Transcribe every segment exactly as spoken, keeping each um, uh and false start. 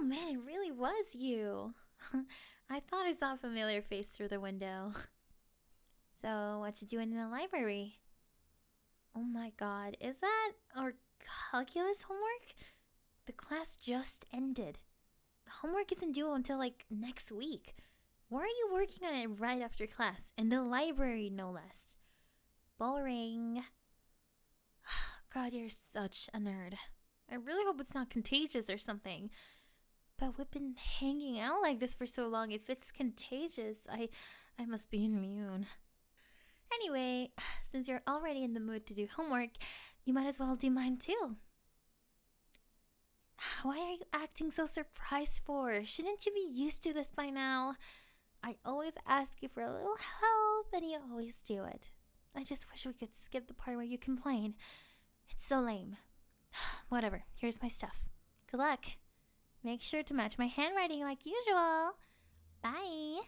man, it really was you. I thought I saw a familiar face through the window. So, what you doing in the library? Oh my god, is that our calculus homework? The class just ended. The homework isn't due until like next week. Why are you working on it right after class? In the library, no less. Boring. God, you're such a nerd. I really hope it's not contagious or something. But we've been hanging out like this for so long. If it's contagious, I, I must be immune. Anyway, since you're already in the mood to do homework, you might as well do mine too. Why are you acting so surprised for? Shouldn't you be used to this by now? I always ask you for a little help, and you always do it. I just wish we could skip the part where you complain. It's so lame. Whatever, here's my stuff. Good luck. Make sure to match my handwriting like usual. Bye.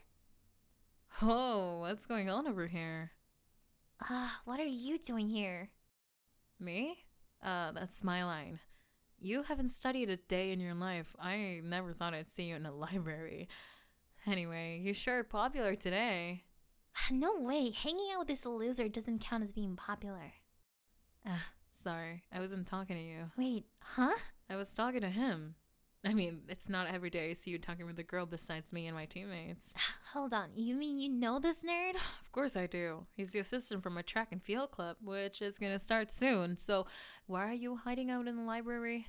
Oh, what's going on over here? Uh, what are you doing here? Me? Uh, that's my line. You haven't studied a day in your life. I never thought I'd see you in a library. Anyway, you sure are popular today. No way, hanging out with this loser doesn't count as being popular. Ah, sorry, I wasn't talking to you. Wait, huh? I was talking to him. I mean, it's not every day I see you talking with a girl besides me and my teammates. Hold on, you mean you know this nerd? Of course I do. He's the assistant from my track and field club, which is gonna start soon. So, why are you hiding out in the library?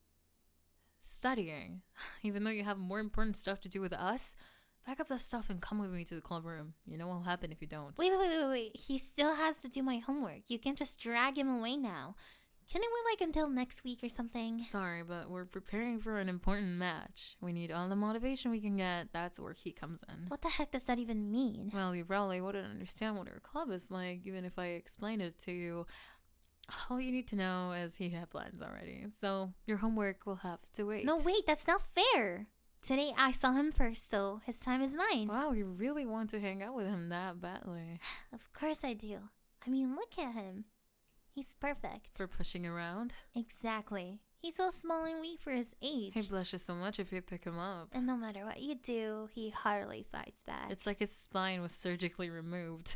Studying. Even though you have more important stuff to do with us? Pack up that stuff and come with me to the club room. You know what'll happen if you don't. Wait, wait, wait, wait, wait. He still has to do my homework. You can't just drag him away now. Can it wait like until next week or something? Sorry, but we're preparing for an important match. We need all the motivation we can get. That's where he comes in. What the heck does that even mean? Well, you probably wouldn't understand what our club is like, even if I explained it to you. All you need to know is he had plans already. So your homework will have to wait. No, wait, that's not fair. Today I saw him first, so his time is mine. Wow, you really want to hang out with him that badly. Of course I do. I mean, look at him. He's perfect. For pushing around? Exactly. He's so small and weak for his age. He blushes so much if you pick him up. And no matter what you do, he hardly fights back. It's like his spine was surgically removed.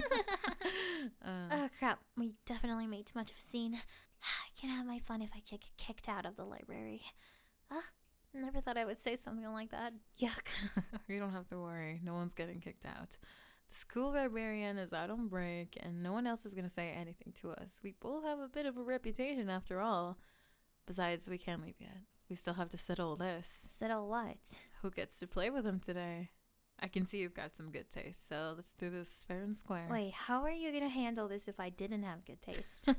uh, Oh crap, we definitely made too much of a scene. I can have my fun if I get kicked out of the library. Ah, never thought I would say something like that. Yuck. You don't have to worry. No one's getting kicked out. The school librarian is out on break, and no one else is going to say anything to us. We both have a bit of a reputation after all. Besides, we can't leave yet. We still have to settle this. Settle what? Who gets to play with him today? I can see you've got some good taste, so let's do this fair and square. Wait, how are you going to handle this if I didn't have good taste?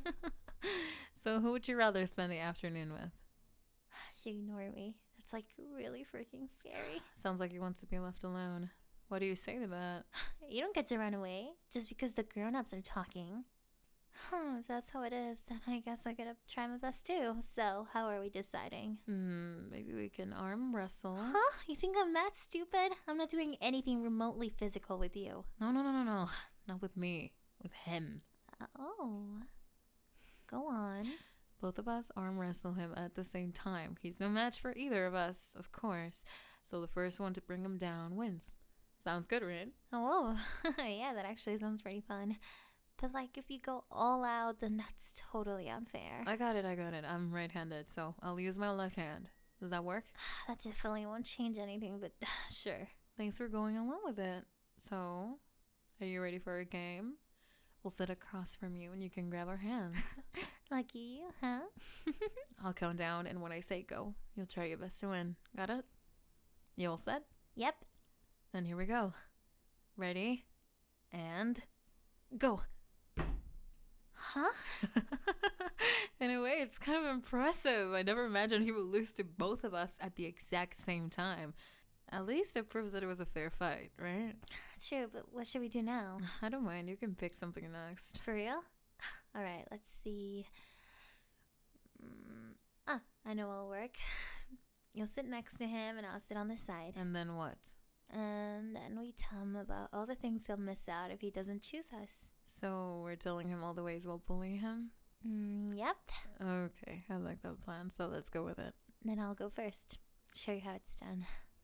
So who would you rather spend the afternoon with? She ignored me. That's like really freaking scary. Sounds like he wants to be left alone. What do you say to that? You don't get to run away just because the grown-ups are talking. Huh, if that's how it is, then I guess I gotta try my best too. So, how are we deciding? Hmm, maybe we can arm wrestle. Huh? You think I'm that stupid? I'm not doing anything remotely physical with you. No, no, no, no, no. Not with me. With him. Uh, oh. Go on. Both of us arm wrestle him at the same time. He's no match for either of us, of course. So the first one to bring him down wins. Sounds good, right? Oh, yeah, that actually sounds pretty fun. But, like, if you go all out, then that's totally unfair. I got it, I got it. I'm right-handed, so I'll use my left hand. Does that work? That definitely won't change anything, but sure. Thanks for going along with it. So, are you ready for a game? We'll sit across from you and you can grab our hands. Lucky you, huh? I'll count down, and when I say go, you'll try your best to win. Got it? You all set? Yep. Then here we go. Ready? And go. Huh? In a way, it's kind of impressive. I never imagined he would lose to both of us at the exact same time. At least it proves that it was a fair fight, right? True, but what should we do now? I don't mind. You can pick something next. For real? Alright, let's see. Mm, ah, I know what'll work. You'll sit next to him and I'll sit on the side. And then what? And then we tell him about all the things he'll miss out if he doesn't choose us. So we're telling him all the ways we'll bully him? Mm, yep. Okay, I like that plan, so let's go with it. Then I'll go first. show you how it's done.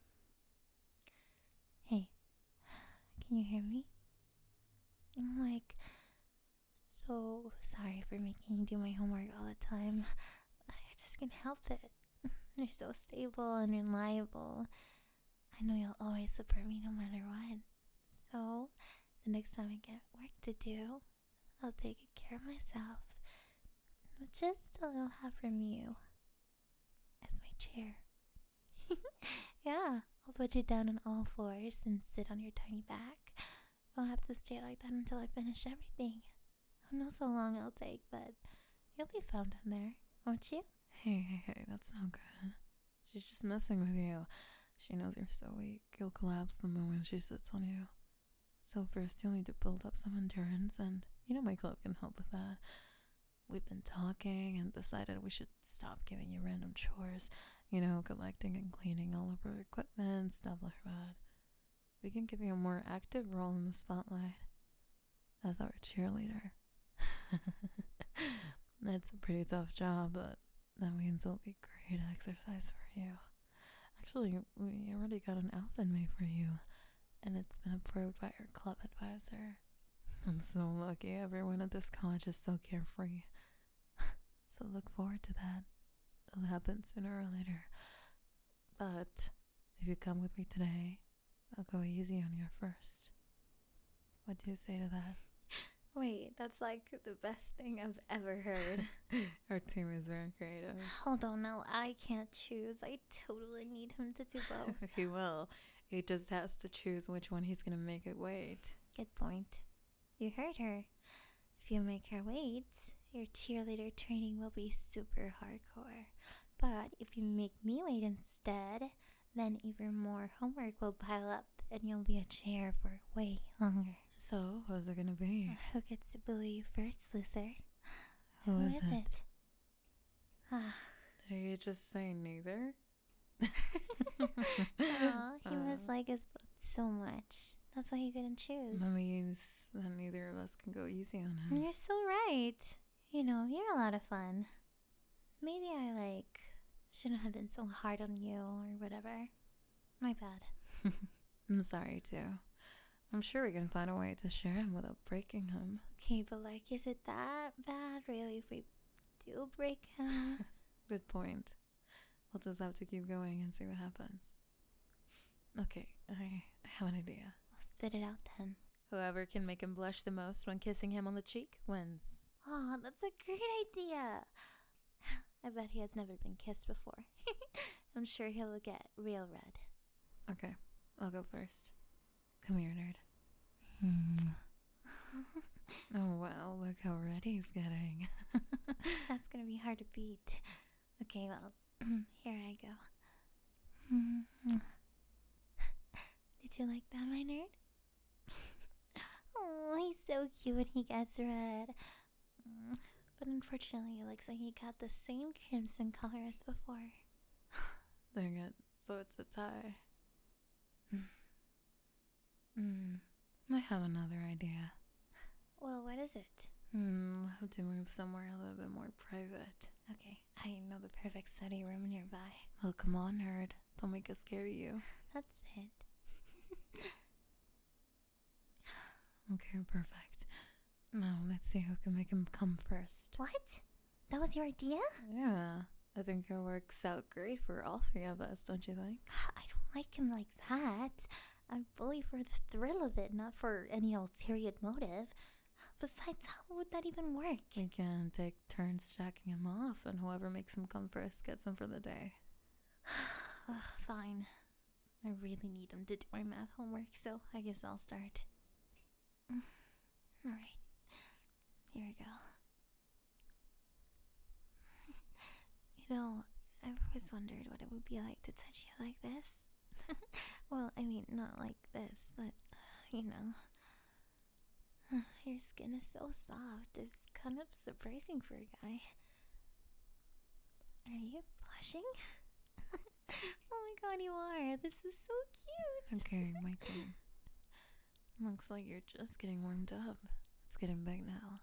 Hey, can you hear me? I'm like so sorry for making you do my homework all the time. I just can't help it. You're so stable and reliable. I know you'll always support me no matter what. So, the next time I get work to do, I'll take care of myself. With just a little help from you. As my chair. Yeah, I'll put you down on all fours and sit on your tiny back. You'll have to stay like that until I finish everything. Who knows how long it'll take, but you'll be found down there, won't you? Hey, hey, hey, that's no good. She's just messing with you. She knows you're so weak, you'll collapse the moment she sits on you. So first you'll need to build up some endurance, and you know my club can help with that. We've been talking and decided we should stop giving you random chores, you know, collecting and cleaning all of our equipment, stuff like that. We can give you a more active role in the spotlight as our cheerleader. It's a pretty tough job, but that means it'll be great exercise for you. Actually, we already got an outfit made for you, and it's been approved by our club advisor. I'm so lucky everyone at this college is so carefree. So look forward to that. It'll happen sooner or later. But if you come with me today, I'll go easy on you first. What do you say to that? Wait, that's like the best thing I've ever heard. Our team is very creative. Hold on, now I can't choose. I totally need him to do both. He will. He just has to choose which one he's going to make it wait. Good point. You heard her. If you make her wait, your cheerleader training will be super hardcore. But if you make me wait instead, then even more homework will pile up and you'll be a chair for way longer. So, who's it gonna be? Who gets to bully you first, loser? Who, Who is, is it? it? Ah. Did he just say neither? Aw, he Uh. must like us both so much. That's why he couldn't choose. That means that neither of us can go easy on him. You're so right. You know, you're a lot of fun. Maybe I, like, shouldn't have been so hard on you or whatever. My bad. I'm sorry, too. I'm sure we can find a way to share him without breaking him. Okay, but, like, is it that bad, really, if we do break him? Good point. We'll just have to keep going and see what happens. Okay, I have an idea. I'll spit it out then. Whoever can make him blush the most when kissing him on the cheek wins. Oh, that's a great idea. I bet he has never been kissed before. I'm sure he'll get real red. Okay, I'll go first. Come here, nerd. Hmm. Oh, wow, look how red he's getting. That's gonna be hard to beat. Okay, well, here I go. Did you like that, my nerd? Oh, he's so cute when he gets red. But unfortunately, it looks like he got the same crimson color as before. Dang it, so it's a tie. Hmm. I have another idea. Well, what is it? Hmm, we'll have to move somewhere a little bit more private. Okay, I know the perfect study room nearby. Well, come on, nerd. Don't make us scare you. That's it. Okay, perfect. Now, let's see who can make him come first. What? That was your idea? Yeah, I think it works out great for all three of us, don't you think? I don't like him like that. I'm bully for the thrill of it, not for any ulterior motive. Besides, how would that even work? We can take turns jacking him off, and whoever makes him come first gets him for the day. Ugh, fine. I really need him to do my math homework, so I guess I'll start. Alright. Here we go. You know, I've always wondered what it would be like to touch you like this. Well, I mean, not like this, but, you know. Your skin is so soft. It's kind of surprising for a guy. Are you blushing? Oh my god, you are. This is so cute. Okay, my turn. Looks like you're just getting warmed up. It's getting big now.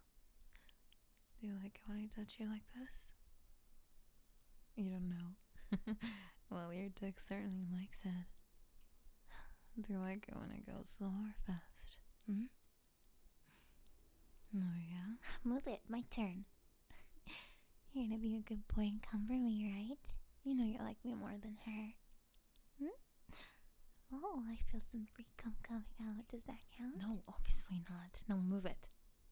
Do you like it when I touch you like this? You don't know. Well, your dick certainly likes it. Do you like it when it goes slow or fast? Hmm? Oh, yeah? Move it, my turn. You're gonna be a good boy and come for me, right? You know you like me more than her. Hmm? Oh, I feel some free cum coming out. Does that count? No, obviously not. No, move it.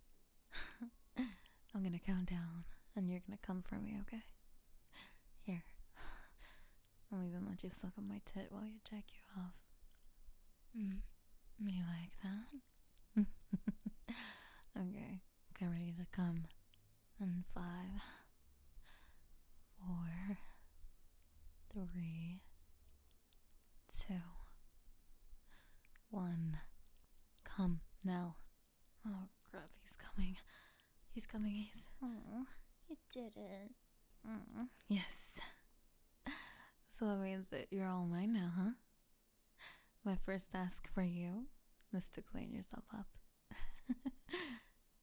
I'm gonna count down, and you're gonna come for me, okay? Here. I'll even let you suck on my tit while you check you off. Mm. You like that? Okay. Okay, ready to come. And five, four, three, two, one. Come now. Oh crap, he's coming. He's coming, he's... Oh, you didn't. Mm. Yes. So that means that you're all mine now, huh? My first task for you is to clean yourself up.